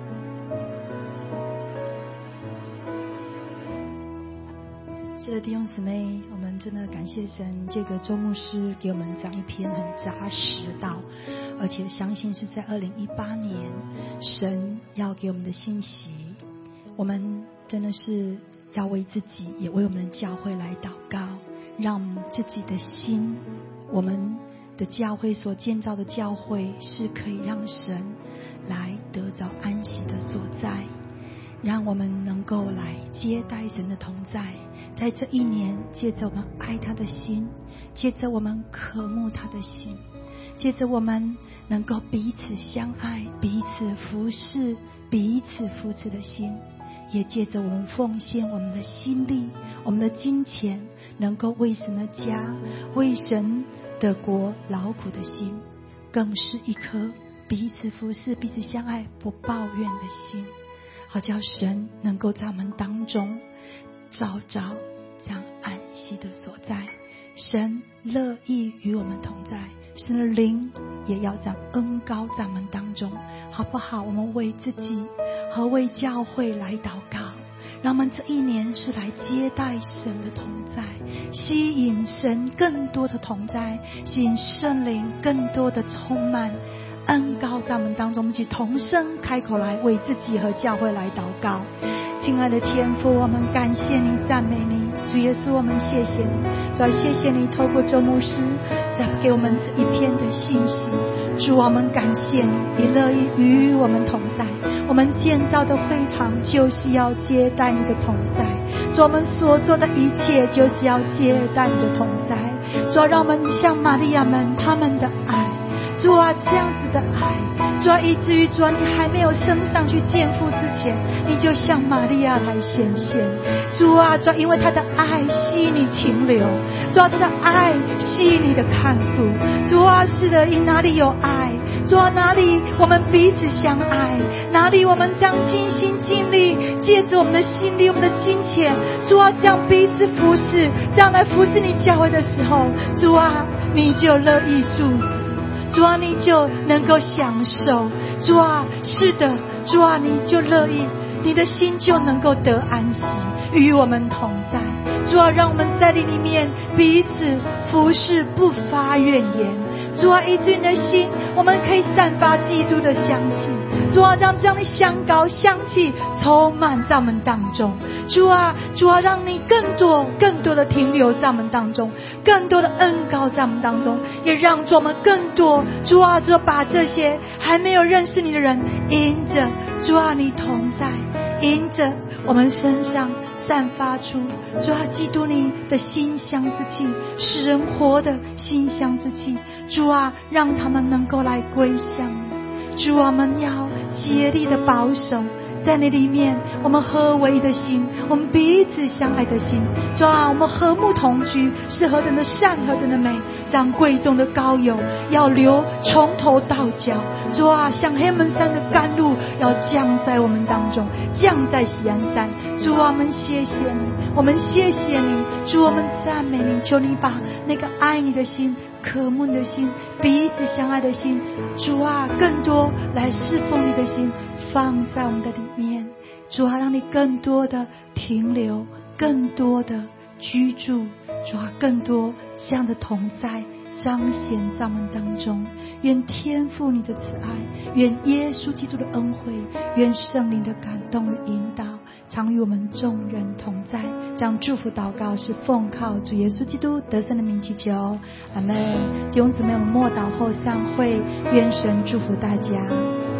是的，弟兄姊妹，我们真的感谢神，这个周牧师给我们讲一篇很扎实的道，而且相信是在二零一八年神要给我们的信息。我们真的是要为自己也为我们的教会来祷告，让我们自己的心，我们的教会所建造的教会是可以让神来得着安息的所在，让我们能够来接待神的同在。在这一年，借着我们爱他的心，借着我们渴慕他的心，借着我们能够彼此相爱、彼此服侍、彼此扶持的心，也借着我们奉献我们的心力、我们的金钱，能够为神的家、为神的国劳苦的心，更是一颗彼此服侍、彼此相爱、不抱怨的心，好叫神能够在我们当中找着这样安息的所在。神乐意与我们同在， 神的灵也要这样恩膏在我们当中，好不好？我们为自己和为教会来祷告，让我们这一年是来接待神的同在，吸引神更多的同在，吸引圣灵更多的充满恩膏在我们当中。我们一起同声开口来为自己和教会来祷告。亲爱的天父，我们感谢你，赞美你，主耶稣，我们谢谢你，主要谢谢你透过周牧师再给我们这一篇的信息。主，我们感谢你，你乐意与我们同在。我们建造的会堂就是要接待你的同在，主，我们所做的一切就是要接待你的同在。主啊，让我们像玛利亚们他们的爱，主啊，这样子的爱，主啊，以至于主啊，你还没有升上去见父之前，你就向玛利亚来显现。主啊，主啊，因为他的爱吸引你停留，主啊，他的爱吸引你的看顾。主啊，是的，因哪里有爱，主啊，哪里我们彼此相爱，哪里我们将尽心尽力，借着我们的心力、我们的金钱，主啊，这样彼此服侍，这样来服侍你教会的时候，主啊，你就乐意住址。主啊，你就能够享受。主啊，是的，主啊，你就乐意，你的心就能够得安息，与我们同在。主啊，让我们在你里面彼此服侍，不发怨言。主啊，以至于你的心，我们可以散发基督的香气。主啊，让这样的香膏香气充满在我们当中。主啊，主啊，让你更多更多的停留在我们当中，更多的恩膏在我们当中，也让我们更多，主啊，主啊，把这些还没有认识你的人迎着主啊你同在，迎着我们身上散发出主啊基督你的馨香之气，使人活的馨香之气。主啊，让他们能够来归向你。主啊，我们要竭力的保守在你里面，我们合为一的心，我们彼此相爱的心。主啊，我们和睦同居是何等的善，何等的美。这样贵重的膏油要流从头到脚。主啊，像黑门山的甘露要降在我们当中，降在锡安山。主啊，我们谢谢你，我们谢谢你。主，我们赞美你，求你把那个爱你的心、渴慕你的心、彼此相爱的心，主啊，更多来侍奉你的心放在我们的里面。主啊，让你更多的停留，更多的居住。主啊，更多这样的同在彰显在我们当中。愿天父你的慈爱，愿耶稣基督的恩惠，愿圣灵的感动与引导常与我们众人同在。这样祝福祷告是奉靠主耶稣基督得胜的名祈求，阿们。弟兄姊妹，我们默祷后散会，愿神祝福大家。